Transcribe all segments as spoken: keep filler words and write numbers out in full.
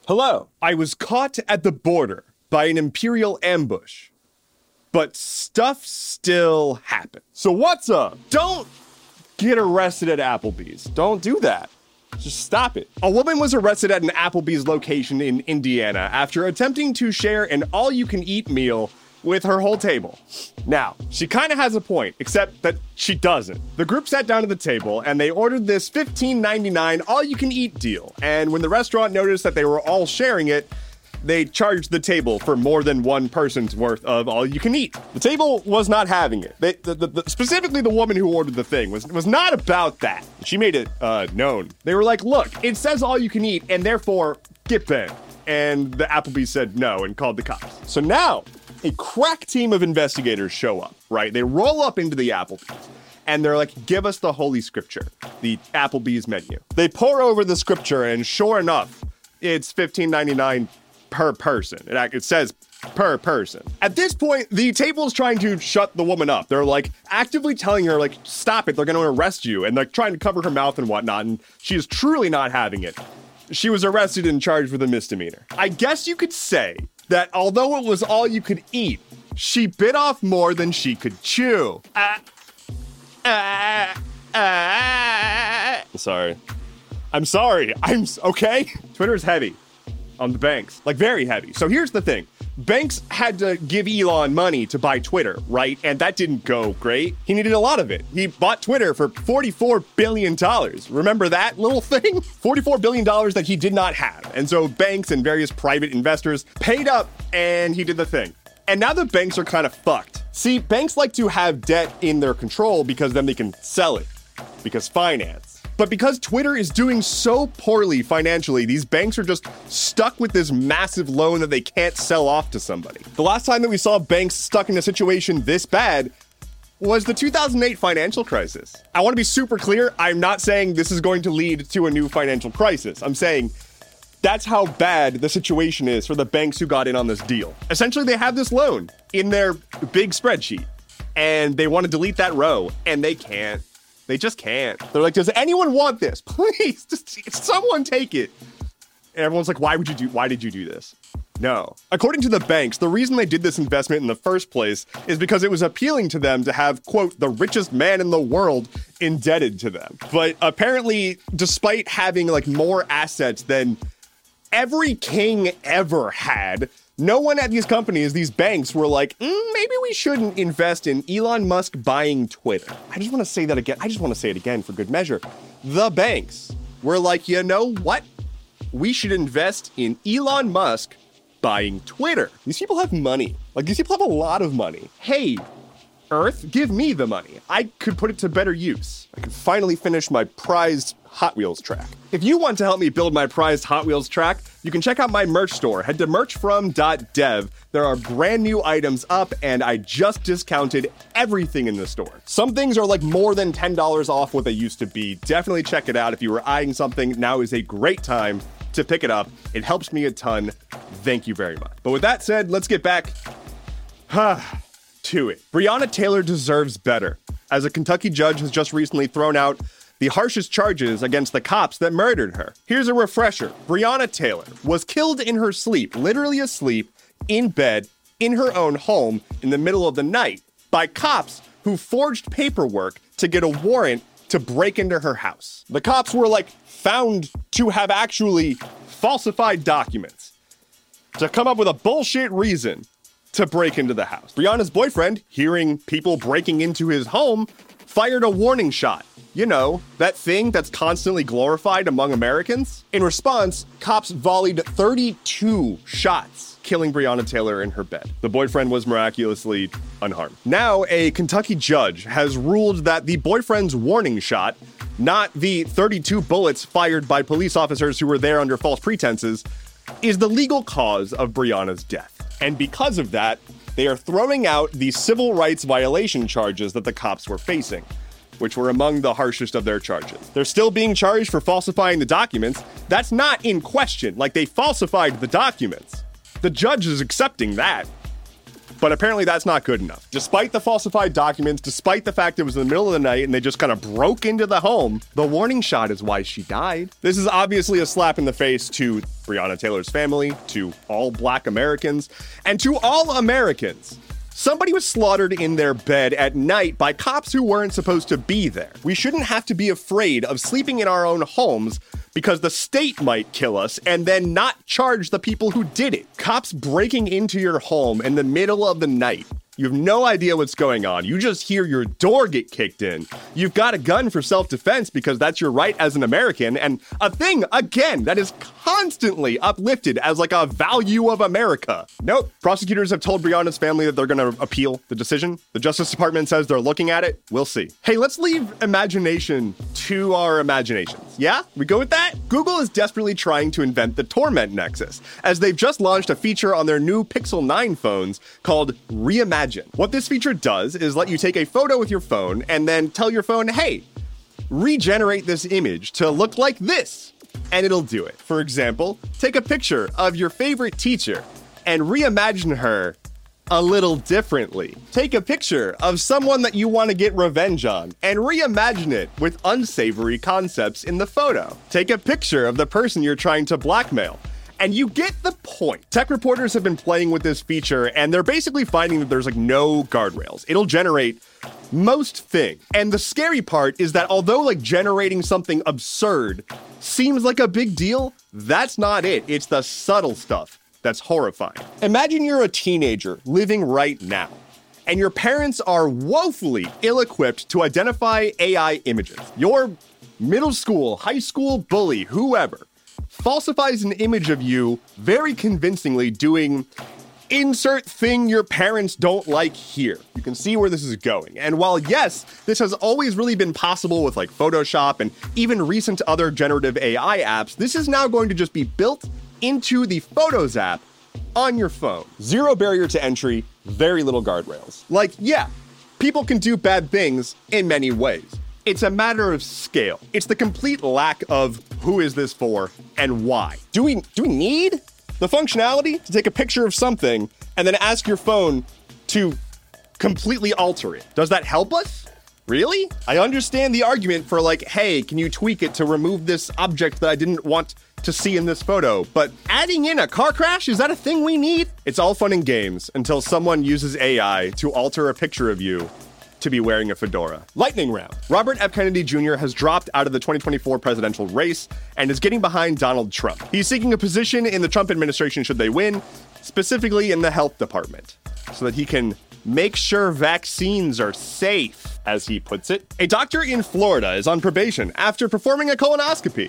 Hello. I was caught at the border by an Imperial ambush, but stuff still happened. So what's up? Don't get arrested at Applebee's. Don't do that. Just stop it. A woman was arrested at an Applebee's location in Indiana after attempting to share an all-you-can-eat meal with her whole table. Now, she kind of has a point, except that she doesn't. The group sat down at the table and they ordered this fifteen ninety-nine all-you-can-eat deal. And when the restaurant noticed that they were all sharing it, they charged the table for more than one person's worth of all-you-can-eat. The table was not having it. They, the, the, the, specifically, the woman who ordered the thing was, was not about that. She made it uh, known. They were like, look, it says all-you-can-eat, and therefore, get bent. And the Applebee's said no and called the cops. So now, a crack team of investigators show up, right? They roll up into the Applebee's, and they're like, give us the Holy Scripture, the Applebee's menu. They pour over the scripture, and sure enough, it's fifteen ninety-nine per person. It, it says per person. At this point, the table's trying to shut the woman up. They're like actively telling her, like, stop it, they're going to arrest you. And they're trying to cover her mouth and whatnot. And she is truly not having it. She was arrested and charged with a misdemeanor. I guess you could say that although it was all you could eat, she bit off more than she could chew. Uh, uh, uh. Sorry. I'm sorry. I'm okay. Twitter's heavy on the banks, like very heavy. So here's the thing. Banks had to give Elon money to buy Twitter, right? And that didn't go great. He needed a lot of it. He bought Twitter for forty-four billion dollars. Remember that little thing? forty-four billion dollars that he did not have. And so banks and various private investors paid up and he did the thing. And now the banks are kind of fucked. See, banks like to have debt in their control because then they can sell it. Because finance. But because Twitter is doing so poorly financially, these banks are just stuck with this massive loan that they can't sell off to somebody. The last time that we saw banks stuck in a situation this bad was the two thousand eight financial crisis. I want to be super clear. I'm not saying this is going to lead to a new financial crisis. I'm saying that's how bad the situation is for the banks who got in on this deal. Essentially, they have this loan in their big spreadsheet, and they want to delete that row, and they can't. They just can't. They're like, does anyone want this? Please, just someone take it. And everyone's like, why would you do, why did you do this? No. According to the banks, the reason they did this investment in the first place is because it was appealing to them to have, quote, the richest man in the world indebted to them. But apparently, despite having like more assets than every king ever had, no one at these companies, these banks, were like, mm, maybe we shouldn't invest in Elon Musk buying Twitter. I just want to say that again. I just want to say it again for good measure. The banks were like, you know what? We should invest in Elon Musk buying Twitter. These people have money. Like, these people have a lot of money. Hey, Earth, give me the money. I could put it to better use. I could finally finish my prized Hot Wheels track. If you want to help me build my prized Hot Wheels track, you can check out my merch store. Head to merch from dot dev. There are brand new items up, and I just discounted everything in the store. Some things are like more than ten dollars off what they used to be. Definitely check it out. If you were eyeing something, now is a great time to pick it up. It helps me a ton. Thank you very much. But with that said, let's get back to it. Breonna Taylor deserves better, as a Kentucky judge has just recently thrown out the harshest charges against the cops that murdered her. Here's a refresher. Breonna Taylor was killed in her sleep, literally asleep, in bed, in her own home, in the middle of the night, by cops who forged paperwork to get a warrant to break into her house. The cops were, like, found to have actually falsified documents to come up with a bullshit reason to break into the house. Breonna's boyfriend, hearing people breaking into his home, fired a warning shot. You know, that thing that's constantly glorified among Americans. In response, cops volleyed thirty-two shots, killing Breonna Taylor in her bed. The boyfriend was miraculously unharmed. Now, a Kentucky judge has ruled that the boyfriend's warning shot, not the thirty-two bullets fired by police officers who were there under false pretenses, is the legal cause of Breonna's death. And because of that, they are throwing out the civil rights violation charges that the cops were facing, which were among the harshest of their charges. They're still being charged for falsifying the documents. That's not in question. Like, they falsified the documents. The judge is accepting that. But apparently that's not good enough. Despite the falsified documents, despite the fact it was in the middle of the night and they just kind of broke into the home, the warning shot is why she died. This is obviously a slap in the face to Breonna Taylor's family, to all Black Americans, and to all Americans. Somebody was slaughtered in their bed at night by cops who weren't supposed to be there. We shouldn't have to be afraid of sleeping in our own homes because the state might kill us and then not charge the people who did it. Cops breaking into your home in the middle of the night. You have no idea what's going on. You just hear your door get kicked in. You've got a gun for self-defense because that's your right as an American, and a thing, again, that is constantly uplifted as like a value of America. Nope. Prosecutors have told Breonna's family that they're going to appeal the decision. The Justice Department says they're looking at it. We'll see. Hey, let's leave imagination to our imaginations. Yeah? We go with that? Google is desperately trying to invent the torment nexus, as they've just launched a feature on their new Pixel nine phones called Reimagine. What this feature does is let you take a photo with your phone and then tell your phone, hey, regenerate this image to look like this, and it'll do it. For example, take a picture of your favorite teacher and reimagine her a little differently. Take a picture of someone that you want to get revenge on and reimagine it with unsavory concepts in the photo. Take a picture of the person you're trying to blackmail. And you get the point. Tech reporters have been playing with this feature, and they're basically finding that there's like no guardrails. It'll generate most things. And the scary part is that although like generating something absurd seems like a big deal, that's not it. It's the subtle stuff that's horrifying. Imagine you're a teenager living right now, and your parents are woefully ill-equipped to identify A I images. Your middle school, high school bully, whoever, falsifies an image of you very convincingly doing insert thing your parents don't like here. You can see where this is going. And while yes, this has always really been possible with like Photoshop and even recent other generative A I apps, this is now going to just be built into the Photos app on your phone. Zero barrier to entry, very little guardrails. Like, yeah, people can do bad things in many ways. It's a matter of scale. It's the complete lack of who is this for and why. Do we do we need the functionality to take a picture of something and then ask your phone to completely alter it? Does that help us? Really? I understand the argument for like, hey, can you tweak it to remove this object that I didn't want to see in this photo? But adding in a car crash, is that a thing we need? It's all fun and games until someone uses A I to alter a picture of you to be wearing a fedora. Lightning round. Robert F. Kennedy Junior has dropped out of the twenty twenty-four presidential race and is getting behind Donald Trump. He's seeking a position in the Trump administration should they win, specifically in the health department, so that he can make sure vaccines are safe, as he puts it. A doctor in Florida is on probation after performing a colonoscopy.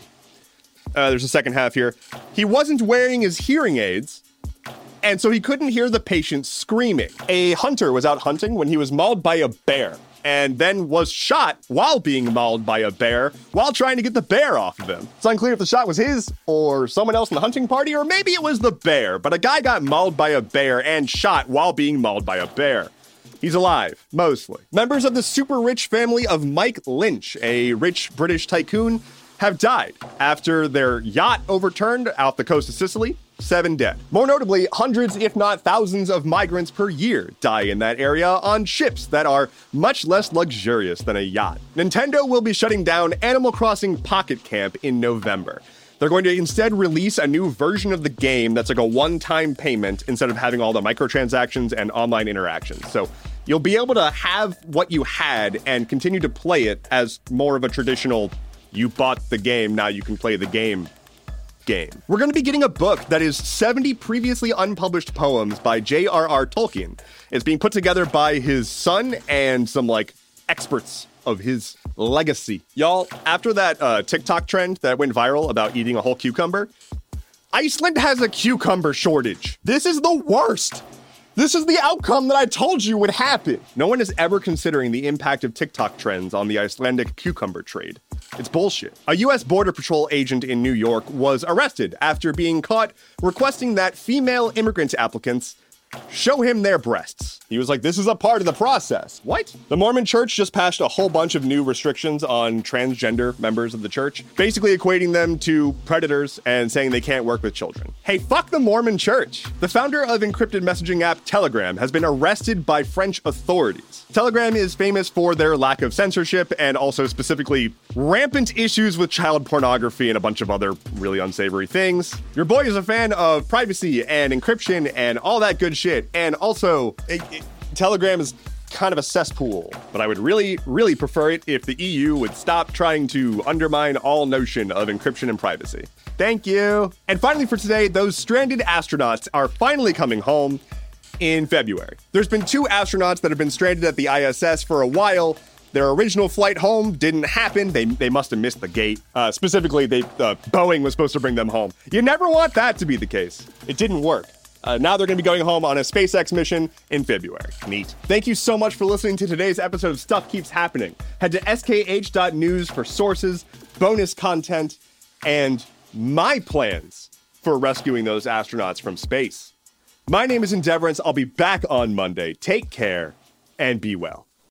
Uh, there's a second half here. He wasn't wearing his hearing aids, and so he couldn't hear the patient screaming. A hunter was out hunting when he was mauled by a bear, and then was shot while being mauled by a bear while trying to get the bear off of him. It's unclear if the shot was his or someone else in the hunting party, or maybe it was the bear, but a guy got mauled by a bear and shot while being mauled by a bear. He's alive, mostly. Members of the super rich family of Mike Lynch, a rich British tycoon, have died after their yacht overturned off the coast of Sicily. Seven dead. More notably, hundreds, if not thousands, of migrants per year die in that area on ships that are much less luxurious than a yacht. Nintendo will be shutting down Animal Crossing Pocket Camp in November. They're going to instead release a new version of the game that's like a one-time payment instead of having all the microtransactions and online interactions. So you'll be able to have what you had and continue to play it as more of a traditional, you bought the game, now you can play the game game. We're going to be getting a book that is seventy previously unpublished poems by J R R Tolkien. It's being put together by his son and some like experts of his legacy. Y'all, after that uh, TikTok trend that went viral about eating a whole cucumber, Iceland has a cucumber shortage. This is the worst. This is the outcome that I told you would happen. No one is ever considering the impact of TikTok trends on the Icelandic cucumber trade. It's bullshit. A U S Border Patrol agent in New York was arrested after being caught requesting that female immigrant applicants show him their breasts. He was like, this is a part of the process. What? The Mormon Church just passed a whole bunch of new restrictions on transgender members of the church, basically equating them to predators and saying they can't work with children. Hey, fuck the Mormon Church. The founder of encrypted messaging app Telegram has been arrested by French authorities. Telegram is famous for their lack of censorship and also specifically rampant issues with child pornography and a bunch of other really unsavory things. Your boy is a fan of privacy and encryption and all that good shit. And also, it, it, Telegram is kind of a cesspool, but I would really, really prefer it if the E U would stop trying to undermine all notion of encryption and privacy. Thank you. And finally for today, those stranded astronauts are finally coming home in February. There's been two astronauts that have been stranded at the I S S for a while. Their original flight home didn't happen. They they must have missed the gate. Uh, specifically, they uh, Boeing was supposed to bring them home. You never want that to be the case. It didn't work. Uh, now they're going to be going home on a SpaceX mission in February. Neat. Thank you so much for listening to today's episode of Stuff Keeps Happening. Head to S K H dot news for sources, bonus content, and my plans for rescuing those astronauts from space. My name is Endeavorance. I'll be back on Monday. Take care and be well.